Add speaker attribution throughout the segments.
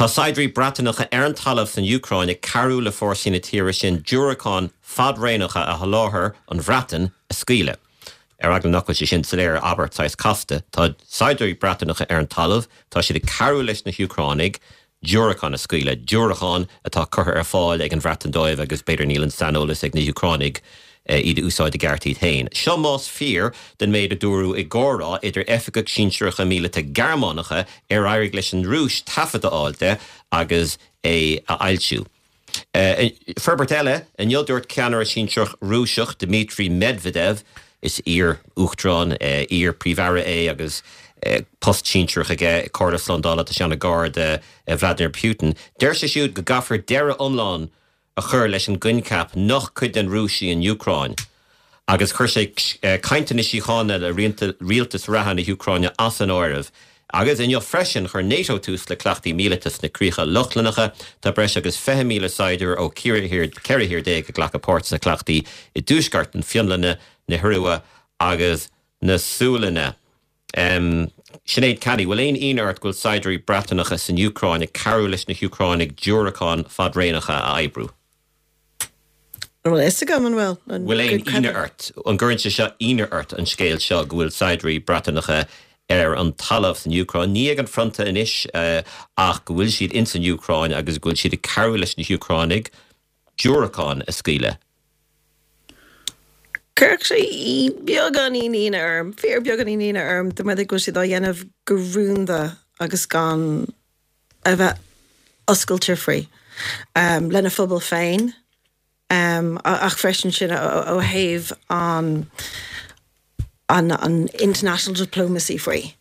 Speaker 1: Tá Saidrí Bratainnacha an talamh san Ucrain ag carú le fórsin na tíre sin dúrachán fadréanacha a haláthair an bhreatain a scíle. Agla nachil sé sin saléir Albert Sais Costa, tá Saidrí Bratainnacha an talamh, tá si de carú leis na Ucránig, dúrachán a scíle, dúrachán atá curtha fáil ag an bhreatain dóibh agus beidir níl an sanolas ag na Ucránig iad úsáid a gartíd hain. Seo más fír den méid a dúrú i gcórá idir efigach sínsúrcha míleta Gearmánacha airig leis an rúis tafada áilte agus é a ailsiú. Ferbert eile, an iodúirt ceanar a sínsúrch rúiseach Dmitry Medvedev is ír Uachtrán, ír príomhara agus post sínsúrch aige Cordas Landála a seanna gard Vladimir Putin. Deir sé siúd go gafar deire omláin a chur leis an guncap nach chud an Rúsí in Ucrain. Agus chur sé cainteanna síchána le rialtas rahan na Ucraine as an áireamh. Agus in freisin chur NATO tús le clachtaí míletas na críocha Lochlanacha, tá breis agus 5,000 saidir ó Ceirihir dé go ghlacha port na clachtaí I dúsgart an Fionlanna na Hruá agus na Súlanna. Sinead Caddy, bhfuil éon ionart ghfuil Saidrí Bratainnacha san Ucrain ag carú leis na Ucránig dúrachán fadréanacha a Aibrew.
Speaker 2: Well, is a gaman well.
Speaker 1: Bhfuil éon ionart, an gcuireann sé seo ionart an scéal seo go bhfuil Saidrí Bratainnacha an talamh san Ucrain. Ní ag an fronta inis ach go bhfuil siad in san Ucrain agus go bhfuil siad ag carú leis na Ucránig dúrachán a scíle.
Speaker 2: Kirk sé I beag an ína arm, fear beag an ína arm, de me go si dá dhéanamh gohrúnda agus gan a bheith oscailtear frí. Lena phobal féin, ach freisin sin ó haimh an international diplomacy frí.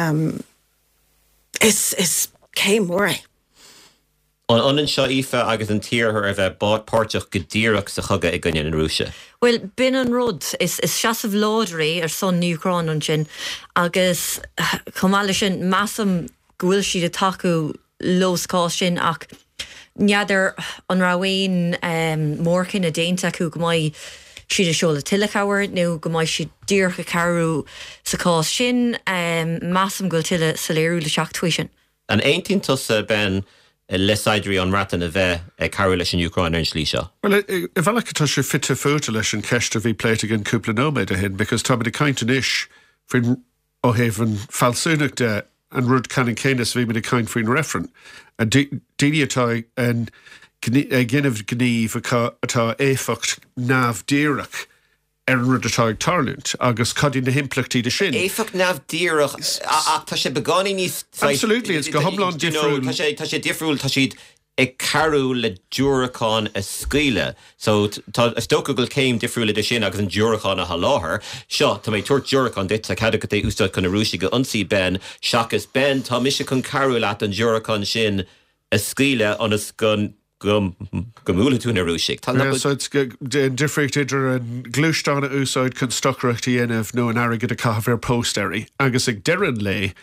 Speaker 2: Is céim mór.
Speaker 1: An anan seo ife agus an tíorthar a bheith bád páirteach go díreach sa chugad I gcoinne an Rúise.
Speaker 3: Well, bin an rud is seasamh láidirí son Ucrain an sin agus chumáile sin massam gúil siad a taú lóscá sin ach neadidir an rahain mórcin a déanta acu go maiid siad a seola tileachhair nó go maiid siad díorcha carú sa cá sin massam gúil tiile sa léirú le seach tuaisi sin.
Speaker 1: An 18 tusa ben le Saidrí an ratan a bheith carú leis an Ucrain an slí seo.
Speaker 4: Well, if I like to show fit to photo leis an ceiste bhí pléit again cúpla nóméid a hin, because tá mid a caint inis fin ó haven falsúnach de an rud canan cénas bhí mid a caint fin referen. A díine atá an ginmh gníomh atá éfacht námh díreach an rud atá ag tarlúnt agus cadí na himplachtaí de sin.
Speaker 1: Éfacht námh díreach ach tá sé begáí níos...
Speaker 4: Absolutely, it's go homlán difriúil.
Speaker 1: Tá sé difriúil, tá siad ag carú le dúrachán a scíle. So tá stocha goil céim difriúil de sin agus an dúrachán a haláthair. Seo, tá méid tuairt dúrachán dit a cadach é ústad chun a Rúsí go ansí ben, seachas ben tá mise chun carú leat an dúrachán sin a scíle anas gomúla tú na Rúsí.
Speaker 4: So it's difricht idir an glúistána úsáid chun stochreachtaí inmh nó an airgid a caithfir pósteirí. Agus ag deirean le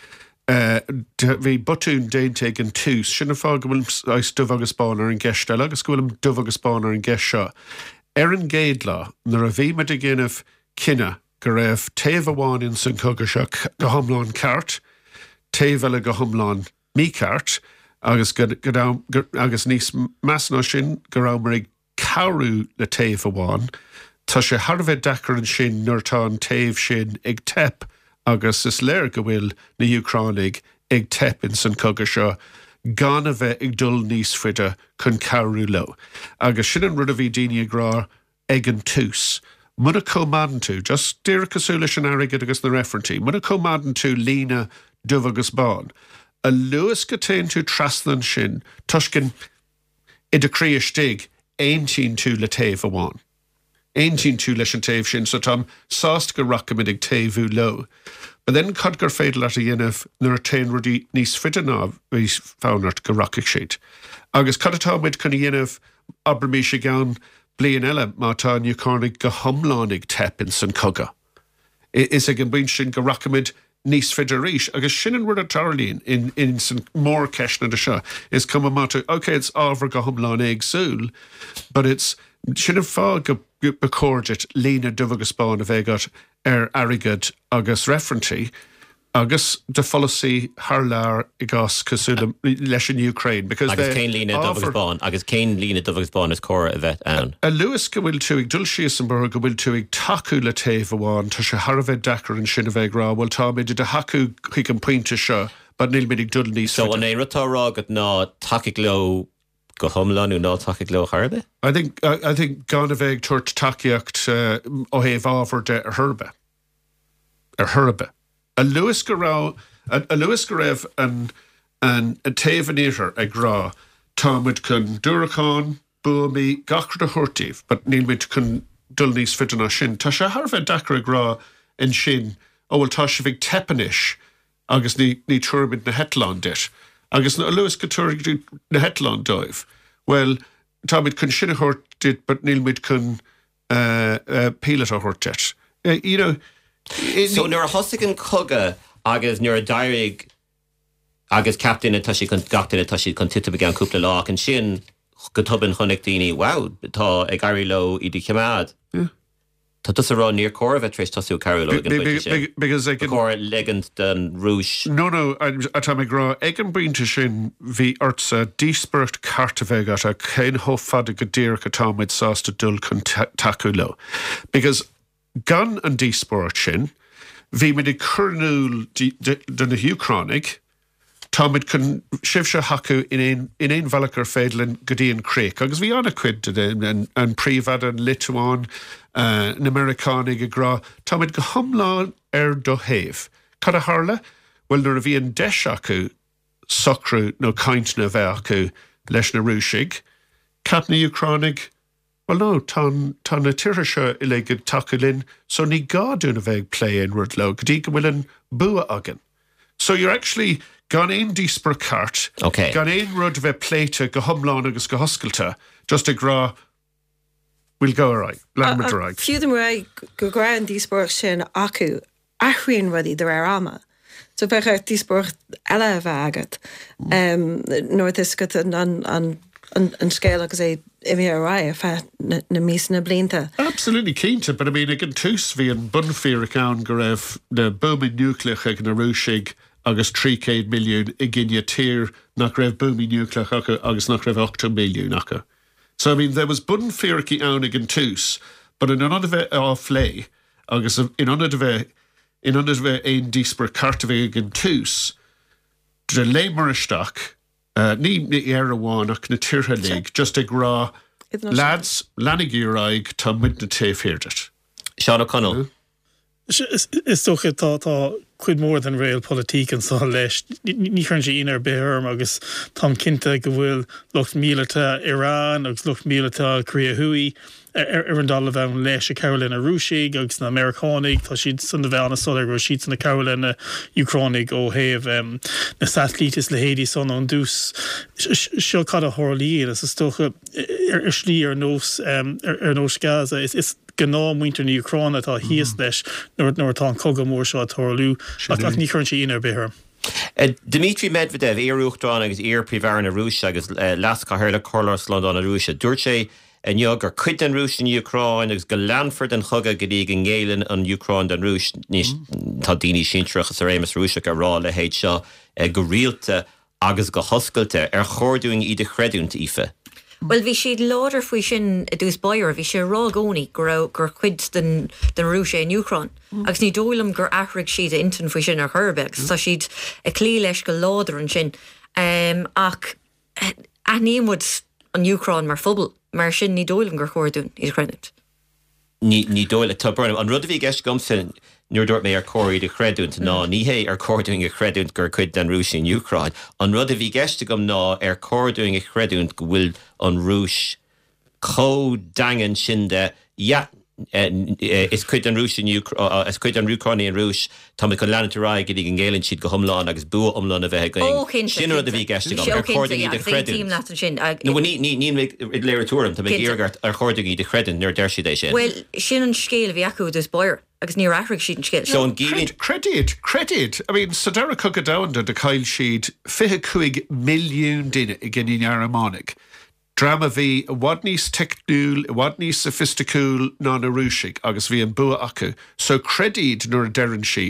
Speaker 4: bhí botún déinte an tús sinna fá go bhfuil dumh agus bánar an gceiste agus go bhfuil dumh agus bánar an gceist seo. An géad lá nar a bhí me a ggéanamh cinenne go raibh taobh amháin in san cogadh seo go thomláin ceart, taobh eile go thomláin míceart, agus níos measná sin go raibh mar ag carú le taobh amháin, tá sé tharbheith dechar an sin nuair tá an taobh sin ag tep agus is léir go bhfuil na Ucránig ag tep in san cogadh seo gan a bheith ag dul níos fuide chun carú lo. Agus sin an rud a bhí daoine ag rá ag an tús. Muna comadan tú, just díreach cosú leis an airgid agus na referentí, muna comadan tú lína dumh agus bán. A luas go téin tú traslan sin, tuiscin I de críostig, eintín tú le taobh amháin. Eintín tú leis an taobh sin, so tám sást go racamid ag taobhú lo. But then cad gur féidir at a dhéanamh nuair a téin rudí níos fide ná bhí fánart go racach siad. Agus cad atá muid chun dhéanamh aber mí sé gan blian eile má tá an Ucránig go thomláin ag tep in san cogadh. Is ag an bhain sin go racamid níos feidir ríis, agus sin an rud a tarlíonn in san mór ceisna de seo is cum amata, okay, it's ábhar go thomláin éagsúil, but it's sin an fá go becórdet lína dumh agus bán a bheith gat airgid agus referentí, agus de follosaí Harlar i gas cosúla leis in Ukraine because
Speaker 1: agus céin lína dofagus bán is córa a bheith ann.
Speaker 4: A Lewis go bhfuil tú ag Dulciasenburg go bhfuil tú ag taú le taobh amháin tá sé Harbheith dachar an sinna bheith rá bhfuil tá méidir de hacu chuig an pointe seo ba níl méid ag dul níos.
Speaker 1: So an é rutárágad ná takic leo go thomlanú ná takic leo Harbheith?
Speaker 4: I think gan a bheith tuairt takeíocht ó héh ábhar de ar Hurbe. A Lewis go raibh an taobh an éirear ag rá támuid chun dúracán buamí gachar a thuirtíomh, but níl muid chun dul níos fidan á sin. Tá sé Harbheith dachar ag rá in sin ó bhfuil tá sé bhíh tepanis agus ní tuairimid na Hetland dit. Agus na Lewis go tuairimid na Hetland dóibh. Well, támuid chun sin a thuirtíid, but níl muid chun pílat a thuirtíid. You know,
Speaker 1: so nuair a thosaigh an coga agus nuair a dairig agus captain atá sí chun gachtain atá sí chun tita began cúpla lá an sin go tubann chunig daoine wow tá ag gairí lo iad chemád. Tá dus a rá níor córa bheith trééis tasú carú lo
Speaker 4: because ag
Speaker 1: córa legend den rúis.
Speaker 4: No, atá ag rá ag an brínta sin bhí orsa díspeirt carta bheith at a cén hófada go dtír go táid sásta dul chun taú lo. Because gan an díspeirt sin, bhí mid i churnúil den na Ucránig, táid chun sibse hacu in éon bhelacar féidlinn go dtíon créic, agus bhí anna cuid an príomhad an Lituán na Americanig a grá, táid go thomláin ar do héamh. Cad a tharla? Well, nuair a bhí an deis acu socrú nó caintna bheith acu leis na rúisig, cap na Ucránig, well, no, tá na tíre seo I le go takeulinn, so ní gáún a bheith play inward lo, go dtí go bhfuil an bua agan. So you're actually gan éon díspar cart, gan éon rud bheith pléite go thomláin agus go hoscailta, just ag rá, we'll go right, learn right.
Speaker 2: Fiú dem ra go gra an díspar sin acu, achríonn rudí de ar ama. So bheith ar díspar eile a bheith agat, nóir is go an scéil agus é imí a fe na mís na blinta.
Speaker 4: Absolutely cínta, but I mean, ag an tús bhí an bunfír account go raibh na booming nucleach ag na rúisig agus 300 milliún I gine tír nach raibh booming nucleach agus nach raibh 8 milliún acha. So I mean, there was bunfíraí ann ag an tús, but in another bheith off lay, agus in another bheith ein díspar carta bheith ag an tús, de lémaristeach, ní amháin ach na tíortha lig, just ag rá lads, lenig íraig tá muid na taobhhéirdet.
Speaker 1: Seán O'Connell.
Speaker 5: Is socha tá cuid mór than réal politík an sa leis. Ní chun sé inar bearm agus tám cinnte go bhfuil lucht míleta Iran agus lucht míleta Korea Hui ar an dal bheith leis a Carolina Rúisig agus na Americanig tá siad san bheith anna solar go siad san na Carolina Ucránig ó héamh na satellítis le héadí son an dús seo cad a thorlíon is stocha ar slí ar nós Gaza is gná muinter na Ucráine tá híos leis nóir tá cogam mór seo a thorlú ach ní chun sé inar bearm.
Speaker 1: Dmitry Medvedev éarúchtán agus príomhhar na Rúis agus lasca thir le cholársland an na Rúise. Dúirt sé an jog ar cuid an Rúis in Ucráin agus go Lanford an chugad go dtí an ggéileann an Ucráin den Rúis níos tá daoine sintrachas a rémas Rúiseach a rá le héid seo go rialta agus go hoscailte ar chóirúing iad a chreidúnt ife.
Speaker 3: Well, bhí siad láidir faoi sin a dús bair, bhí sé rá gcónaí gur cuid den Rúis in Ucráin. Agus ní dólam gur aithrig siad a intan faoi sin ar Hurbex, tá siad a clí leis go láidir an sin. Ach aníomhmud an Ucráin mar phobal, mar sin ní dólam gur chóirún iad a chreidúnt.
Speaker 1: Ní dóla tá burnam an rud a bhí gceist gomsa nuair dúirt mé ar cóirí de chreidúnt ná ní hé ar cóirúing a chreidúnt gur chuid den Rúis in Ucráin. An rud a bhí gceiste gom ná ar cóirúing a chreidúnt go bhfuil an Rúis có dagan sin de is cuid an Rúis is cuid an Ucráin in Rúis tá go leantará go dtí an ggéileann siad go thomláin agus bu omláin a bheith going. Sin rud a bhí gceiste gom ar cóirúing a chreidúnt. No ní léir túm tá íargart ar cóirúing a chreidúnt nuair deir siad é sin.
Speaker 3: Well, sin an scéal bhí acu dus bair. Agus ní aithrig siad an scéal.
Speaker 1: So an gílín
Speaker 4: credit. I mean, Sadara Cogadownder de Kyle Sheed 25 milliún duine I gine Aramánig. Drama bhí wad níos technúil, wad níos sophisticúil ná na Rúisig agus bhí an bua acu. So credit nuair a deran siad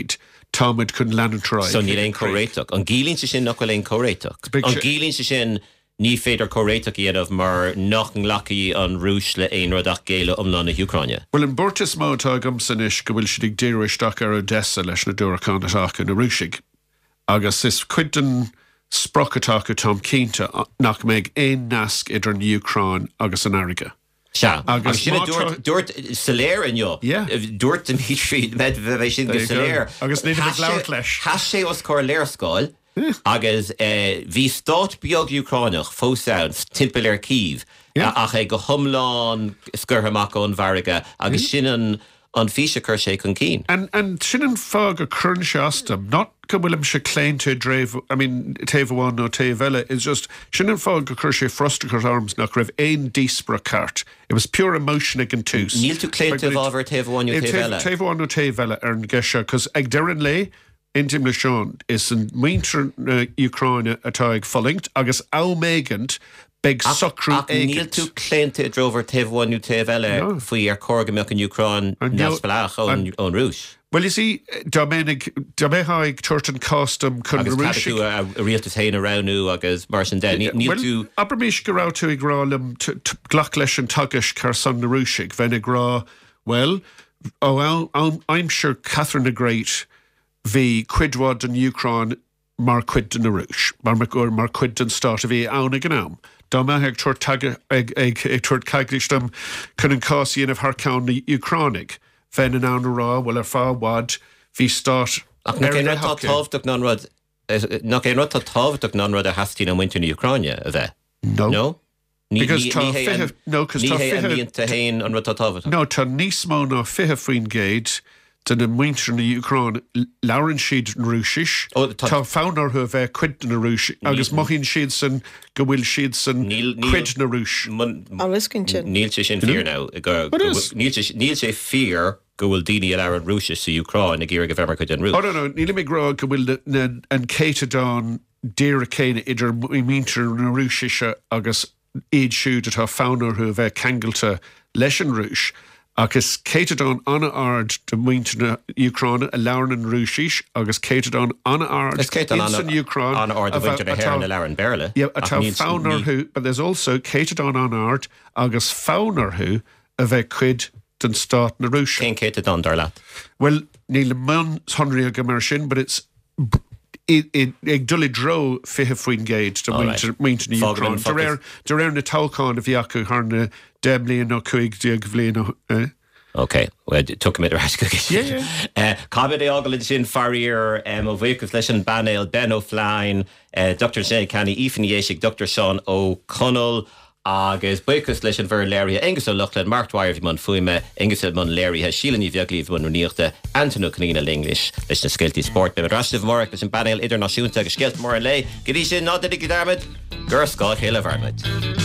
Speaker 4: táid chun leananráid.
Speaker 1: So ní léon choréiteach. An gílín sin nach léon choréiteach. An gílín sin ní féidir choréiteach iadamh mar nach an lacaí an rúis le aon rudach géile umlá na Ucraine.
Speaker 4: Well, in Burtis mátá gomsan is go bhfuil siad déiristeach ar Odessa leis na dúracán atácha na rúisig. Agus is cuidan sprochatácha Tom Cínta nach méid éon nasc idir an Ucraine agus an Airige.
Speaker 1: Se agus sinna dúirt saléir inniu. Dúirt an hísríd med bheith sin go saléir.
Speaker 4: Agus ní leabhart leis.
Speaker 1: Has sé os cóir léirscáil agus bhí stát beag Ucrainach fósáin timpeall ar Kyiv ach é go thomláin scurthamach ón Bharige agus sin an físe chur sé chun cín.
Speaker 4: And sin an fág a churn seastam, not go bhfuil se cléin to dréh, I mean, taobháin nó taobhile, it's just sin an fág a chur sé frostachar arms nach raibh éon díspra cart. It was pure emotion ag an tús.
Speaker 1: Níl tú cléin to bhábhar taobháin nó taobhile.
Speaker 4: Taobháin nó taobhile ar an geise, cos ag dearan lé, Intim le Sean is an muintir Ucraine atá ag follingt agus áméigant beg socrú éigent.
Speaker 1: Níl tú cléinte drover taobháin nó taobhile faoi ar cógameach an Ucraine neamhspleach ón rúis.
Speaker 4: Well, you see, Damehaig Turton Costum chun
Speaker 1: agus tú a rialtas hain aráú agus mar sin den. Níl tú...
Speaker 4: Abermís go rá tú ag rálam glach leis an tugas car san na rúisig, ven ag rá, well, I'm sure Catherine the Great hí cuidhád an Ucraine mar cuid na rúis, mar cuid an stát a bhí anna gnám. Dá me ag tuair caglistam chun an cásaíon of Harcán na Ucránig. Fen an anna rá, well ar fáwad, hí stát...
Speaker 1: Ach nach é rud tábhachtach nánrad a hastín an winter na Ucraine a bheith?
Speaker 4: No. Because
Speaker 1: Ní hé an hain an rud tábhachtach?
Speaker 4: No, tá níos mó ná fiche faoin géid den an winter na Ucraine lauren siad an rúsis. Tá fánar hu bheith cuid na rúis agus mochín siad san go bhfuil siad san cuid na rúis.
Speaker 1: Níl sé sin fear now. Níl sé fear go bhfuil daoine ar an rúsis sa Ucraine a ggéir go bhemar chuid an rúis.
Speaker 4: No, níl mé grá go bhfuil an céitedán déir a céine idir míntar na rúsise agus iad siúd atá fánar hu bheith cangalta leis an rúis. Agus céitedán anna ard de muinte na Ucraine a lauren an rúsis agus céitedán anna ard in Ucraine
Speaker 1: anna ard de winter na hair na lauren berle.
Speaker 4: Yeah, atá fánar hu, but there's also céitedán anna ard agus fánar hu a bheith cuid den stát na rúis.
Speaker 1: Cén céitedán dar leat?
Speaker 4: Well, níl man honri a gamar sin, but it's ag dully dro fihe faoin géid de muinte na Ucraine. De réir na tácán a bhí acu thar na Deblion ó chuig diag bblion ó...
Speaker 1: Okay, well, took him at the rascal. Cabid Ogalid sin Farrier, Ovicus Lesson Banel, Ben O'Flynn, Dr. Jay Canny, Ethan Yeshik, Dr. Sean O'Connell, agus Buicus Lesson Ver Larry, Angus O'Loughlin, Mark Dwyer, Mon Fuime, Angus Mon Larry, Sheelan Yviagli, Mon Runirte, Antonio Canina English, Lesson Skelty Sport, Ben Rashiv Mork, Lesson Banel, Idder Nashunta, Skelt Morley, Gadisha, not that he could arm it, Gerskot, Hill of Armit.